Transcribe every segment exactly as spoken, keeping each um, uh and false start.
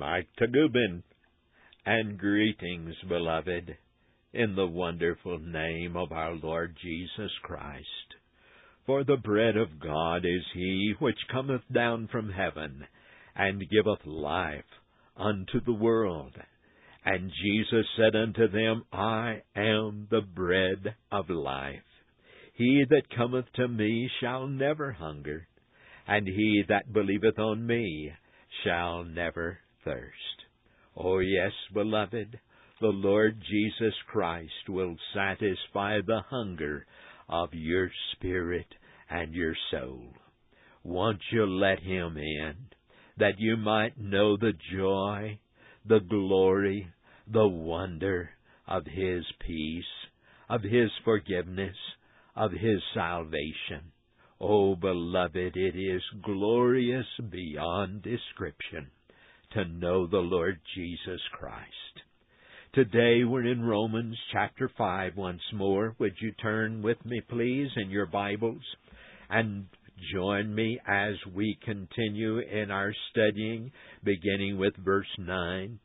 Mike Tagubin, and greetings, beloved, in the wonderful name of our Lord Jesus Christ. For the bread of God is He which cometh down from heaven, and giveth life unto the world. And Jesus said unto them, I am the bread of life. He that cometh to me shall never hunger, and he that believeth on me shall never thirst. Oh, yes, beloved, the Lord Jesus Christ will satisfy the hunger of your spirit and your soul. Won't you let Him in, that you might know the joy, the glory, the wonder of His peace, of His forgiveness, of His salvation? Oh, beloved, it is glorious beyond description to know the Lord Jesus Christ. Today we're in Romans chapter five once more. Would you turn with me, please, in your Bibles, and join me as we continue in our studying, beginning with verse nine.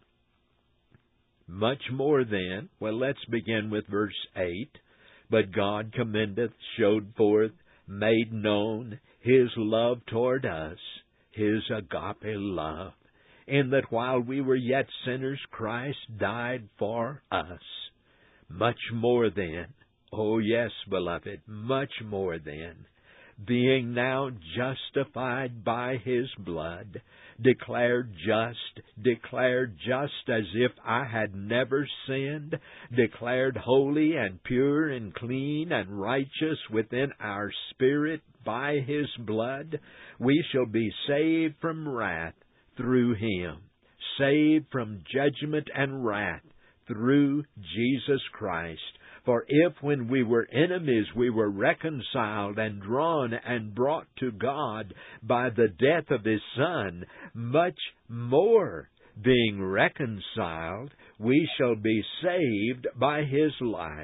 Much more then, well, let's begin with verse eight. But God commendeth, showed forth, made known His love toward us, His agape love, in that while we were yet sinners, Christ died for us. Much more then, oh yes, beloved, much more then, being now justified by His blood, declared just, declared just as if I had never sinned, declared holy and pure and clean and righteous within our spirit by His blood, we shall be saved from wrath through Him, saved from judgment and wrath through Jesus Christ. For if when we were enemies we were reconciled and drawn and brought to God by the death of His Son, much more, being reconciled, we shall be saved by His life.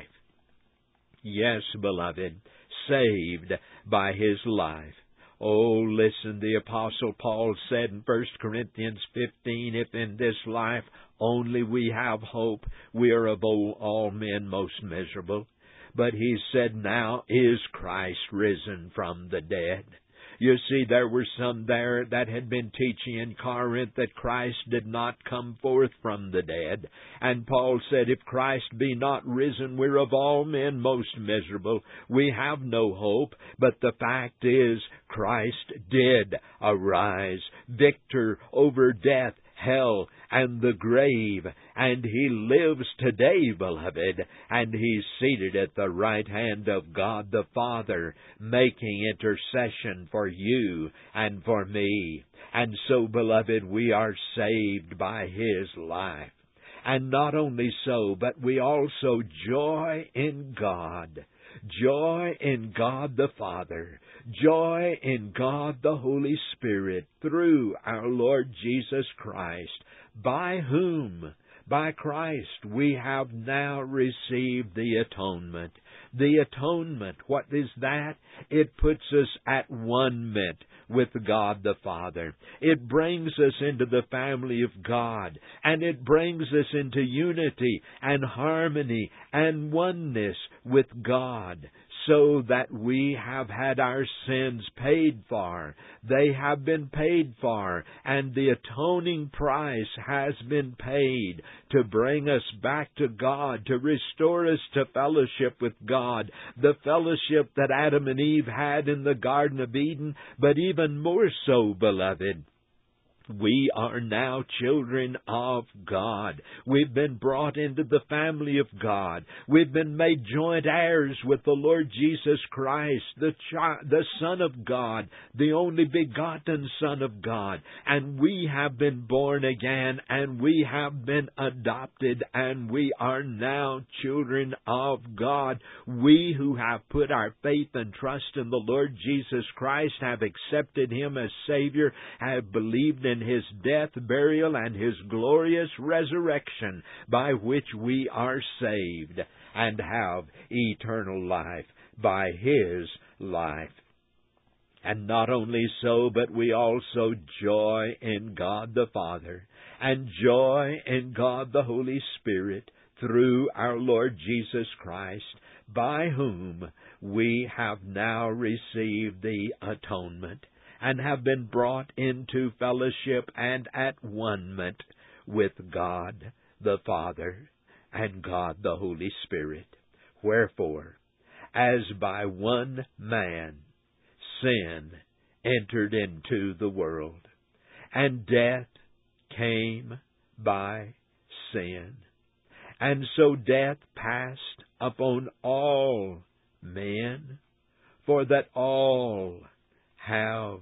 Yes, beloved, saved by His life. Oh, listen, the Apostle Paul said in First Corinthians fifteen, if in this life only we have hope, we are of all, all men most miserable. But he said, now is Christ risen from the dead. You see, there were some there that had been teaching in Corinth that Christ did not come forth from the dead. And Paul said, if Christ be not risen, we're of all men most miserable. We have no hope. But the fact is, Christ did arise, victor over death, hell, and the grave, and He lives today, beloved, and He's seated at the right hand of God the Father, making intercession for you and for me. And so, beloved, we are saved by His life. And not only so, but we also joy in God. Joy in God the Father, joy in God the Holy Spirit through our Lord Jesus Christ, by whom, by Christ, we have now received the atonement. The atonement, what is that? It puts us at one-ment with God the Father. It brings us into the family of God, and it brings us into unity and harmony and oneness with God, so that we have had our sins paid for. They have been paid for, and the atoning price has been paid to bring us back to God, to restore us to fellowship with God, the fellowship that Adam and Eve had in the Garden of Eden, but even more so, beloved, we are now children of God. We've been brought into the family of God. We've been made joint heirs with the Lord Jesus Christ, the chi- the Son of God, the only begotten Son of God. And we have been born again, and we have been adopted, and we are now children of God. We who have put our faith and trust in the Lord Jesus Christ, have accepted Him as Savior, have believed in His death, burial, and His glorious resurrection, by which we are saved and have eternal life by His life. And not only so, but we also joy in God the Father and joy in God the Holy Spirit through our Lord Jesus Christ, by whom we have now received the atonement and have been brought into fellowship and at one-ment with God the Father and God the Holy Spirit. Wherefore, as by one man sin entered into the world, and death came by sin, and so death passed upon all men, for that all have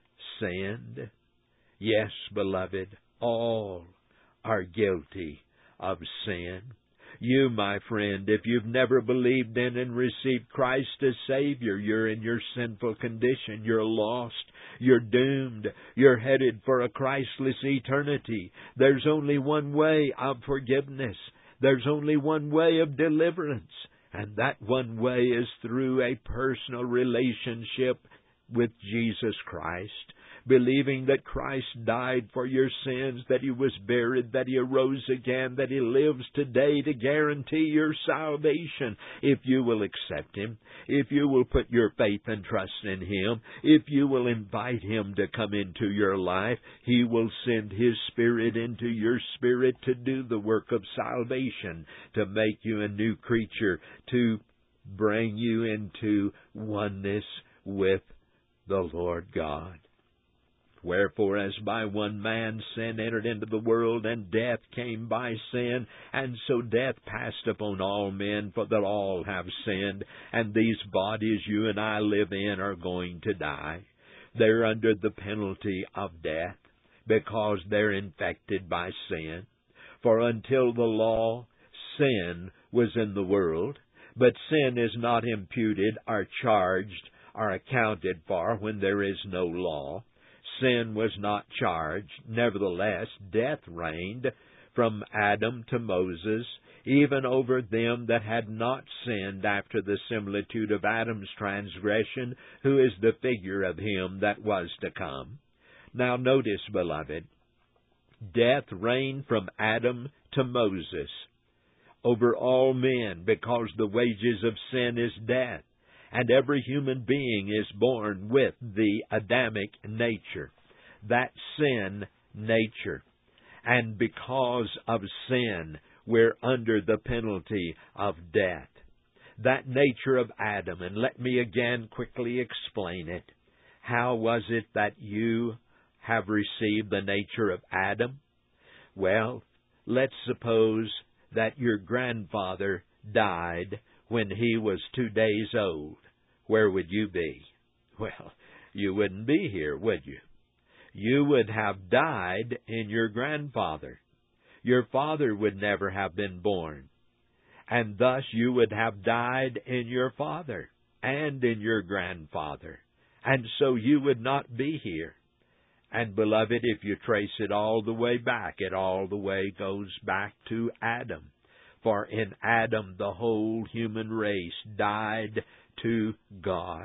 sinned. Yes, beloved, all are guilty of sin. You, my friend, if you've never believed in and received Christ as Savior, you're in your sinful condition. You're lost. You're doomed. You're headed for a Christless eternity. There's only one way of forgiveness. There's only one way of deliverance. And that one way is through a personal relationship with Jesus Christ, believing that Christ died for your sins, that He was buried, that He arose again, that He lives today to guarantee your salvation. If you will accept Him, if you will put your faith and trust in Him, if you will invite Him to come into your life, He will send His Spirit into your spirit to do the work of salvation, to make you a new creature, to bring you into oneness with the Lord God. Wherefore, as by one man sin entered into the world, and death came by sin, and so death passed upon all men, for that all have sinned, and these bodies you and I live in are going to die. They're under the penalty of death, because they're infected by sin. For until the law, sin was in the world, but sin is not imputed or charged or accounted for when there is no law. Sin was not charged. Nevertheless, death reigned from Adam to Moses, even over them that had not sinned after the similitude of Adam's transgression, who is the figure of him that was to come. Now notice, beloved, death reigned from Adam to Moses over all men, because the wages of sin is death. And every human being is born with the Adamic nature, that sin nature. And because of sin, we're under the penalty of death. That nature of Adam, and let me again quickly explain it. How was it that you have received the nature of Adam? Well, let's suppose that your grandfather died when he was two days old. Where would you be? Well, you wouldn't be here, would you? You would have died in your grandfather. Your father would never have been born. And thus you would have died in your father and in your grandfather. And so you would not be here. And beloved, if you trace it all the way back, it all the way goes back to Adam. For in Adam the whole human race died to God,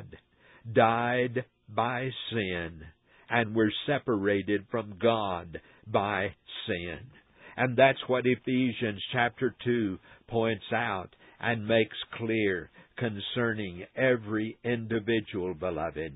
died by sin, and were separated from God by sin. And that's what Ephesians chapter two points out and makes clear concerning every individual, beloved.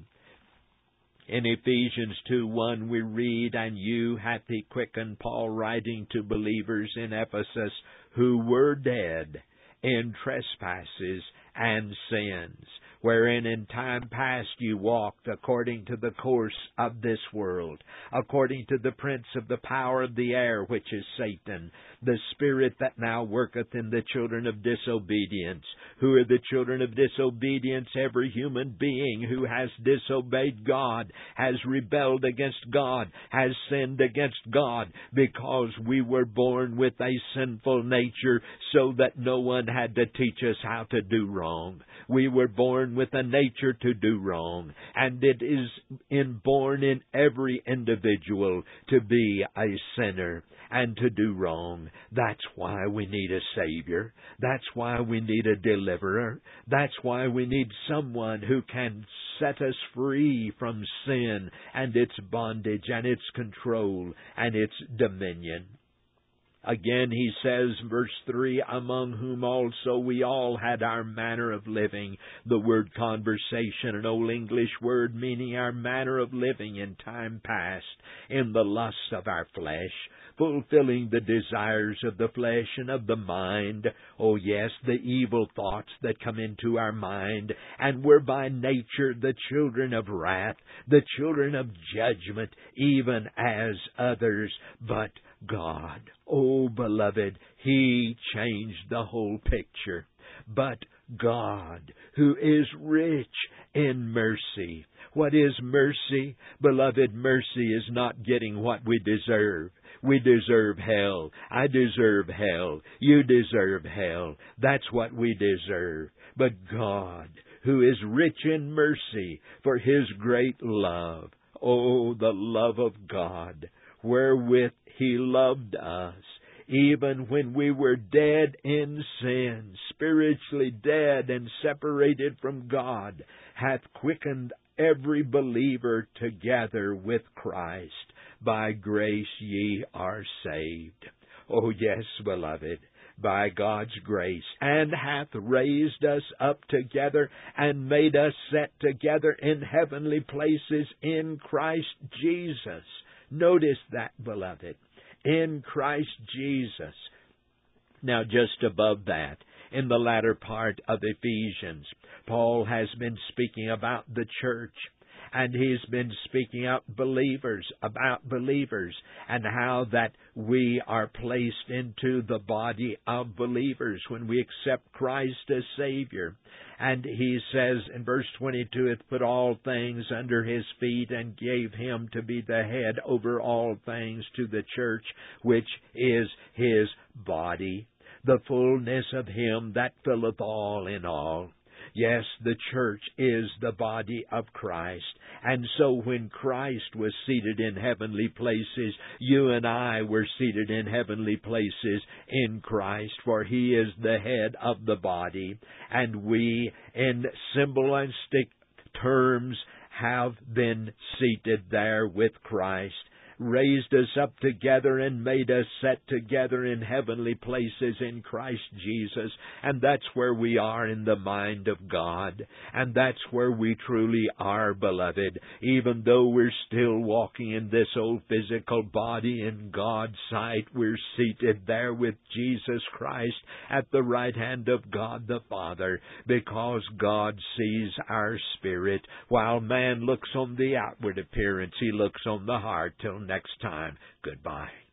In Ephesians two one we read, "And you hath He quickened," Paul writing to believers in Ephesus, "who were dead in trespasses and sins, wherein in time past you walked according to the course of this world, according to the prince of the power of the air, which is Satan, the spirit that now worketh in the children of disobedience." Who are the children of disobedience? Every human being who has disobeyed God, has rebelled against God, has sinned against God, because we were born with a sinful nature, so that no one had to teach us how to do wrong. We were born born with a nature to do wrong, and it is inborn in every individual to be a sinner and to do wrong. That's why we need a Savior. That's why we need a deliverer. That's why we need someone who can set us free from sin and its bondage and its control and its dominion. Again, he says, verse three, among whom also we all had our manner of living. The word conversation, an old English word meaning our manner of living in time past, in the lusts of our flesh, fulfilling the desires of the flesh and of the mind. Oh yes, the evil thoughts that come into our mind. And we're by nature the children of wrath, the children of judgment, even as others. But God, oh beloved, He changed the whole picture. But God, who is rich in mercy. What is mercy? Beloved, mercy is not getting what we deserve. We deserve hell. I deserve hell. You deserve hell. That's what we deserve. But God, who is rich in mercy for His great love, oh, the love of God, wherewith He loved us, even when we were dead in sin, spiritually dead and separated from God, hath quickened every believer together with Christ. By grace ye are saved. Oh yes, beloved, by God's grace, and hath raised us up together and made us set together in heavenly places in Christ Jesus. Notice that, beloved, in Christ Jesus. Now, just above that, in the latter part of Ephesians, Paul has been speaking about the church. And he's been speaking out believers, about believers, and how that we are placed into the body of believers when we accept Christ as Savior. And he says in verse twenty-two, hath put all things under His feet, and gave Him to be the head over all things to the church, which is His body, the fullness of Him that filleth all in all. Yes, the church is the body of Christ. And so when Christ was seated in heavenly places, you and I were seated in heavenly places in Christ, for He is the head of the body. And we, in symbolistic terms, have been seated there with Christ, raised us up together and made us set together in heavenly places in Christ Jesus. And that's where we are in the mind of God. And that's where we truly are, beloved. Even though we're still walking in this old physical body, in God's sight, we're seated there with Jesus Christ at the right hand of God the Father, because God sees our spirit. While man looks on the outward appearance, he looks on the heart. Till next time, goodbye.